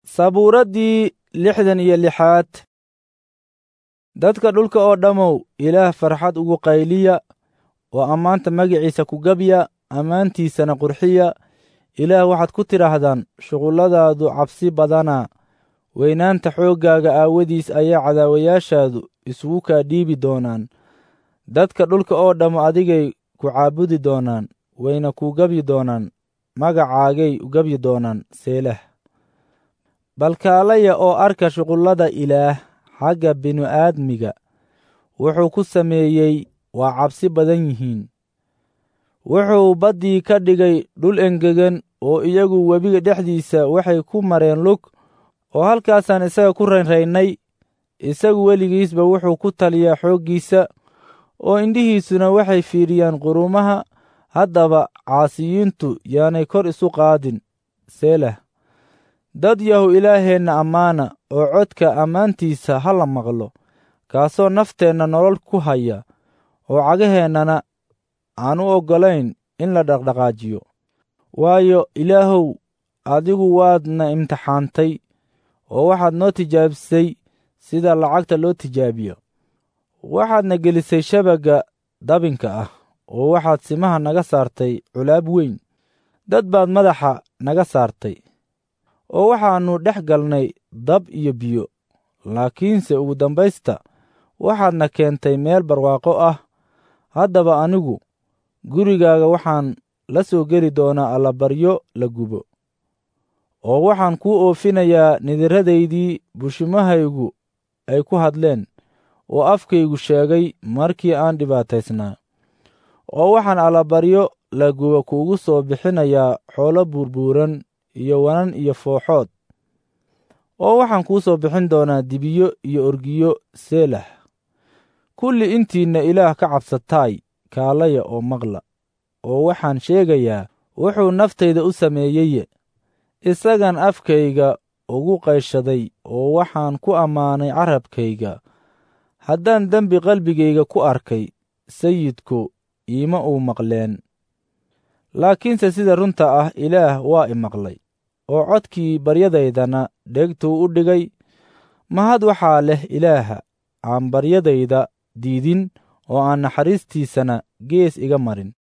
sabuuraddii 66. dadka dhulka oo dhammow ilaah farxad ugu qayliya oo ammaanta magaciisa ku gabya, ammaantiisana qurxiya. ilaah waxaad ku tidhaahdaan, shuqulladaadu cabsi badana, weynaanta xooggaaga aawadiis ayaa cadaawayaashaadu isugu kaa dhiibi doonaan. dadka dhulka oo dhammu adigay ku caabudi doonaan, wayna kuu gabyi doonaan, magacaagay u gabyi doonaan. seelah. bal kaalaya oo arka shuqullada ilaah xagga binu-aadmiga wuxuu ku sameeyey waa cabsi badan yihiin. wuxuu baddii ka dhigay dhul engegan, oo iyagu webiga dhexdiisa waxay ku mareen lug, oo halkaasaan isaga ku raynraynay. isagu weligiisba wuxuu ku taliyaa xooggiisa, oo indhihiisuna waxay fiiriyaan quruumaha. haddaba caasiyiintu yaanay kor isu qaadin. seelah. dad yahu ilaaheenna ammaana, oo codka ammaantiisa ha la maqlo, kaasoo nafteenna nolol ku haya, oo cagaheennana aan u oggolayn in la dhaqdhaqaajiyo. waayo ilaahow, adigu waadna imtixaantay, oo waxaad noo tijaabisay sida lacagta loo tijaabiyo. waxaadna gelisay shabagga dabinka ah, oo waxaad simaha naga saartay culaab weyn. dad baad madaxa naga saartay, oo waxaannu dhex galnay dab iyo biyo. laakiinse ugu dambaysta waxaadna keentay meel barwaaqo ah. haddaba anigu gurigaaga waxaan la soo geli doonaa allabaryo la gubo, oo waxaan kuu oofinayaa nidirradaydii bushimahaygu ay ku hadleen, oo afkaygu sheegay markii aan dhibaataysnaa. oo waxaan allabaryo la gubo kuugu soo bixinayaa xoolo buurbuuran iyo wanan iyo fooxood. oo waxaan kuu soo bixin doonaa dibiyo iyo orgiyo. seelah. kulli intiinna ilaah ka cabsataay, kaalaya oo maqla. oo waxaan sheegayaa wuxuu naftayda u sameeyeye. isagan afkayga ugu qayshaday, oo waxaan ku ammaanay carabkayga. haddaan dembi qalbigayga ku arkay, sayidku iima uu maqleen. laakiinse sida runta ah ilaah waa i maqlay, oo codkii baryadaydana dheegtuu u dhigay. mahad waxaa leh ilaaha aan baryadayda diidin, oo aan naxariistiisana gees iga marin.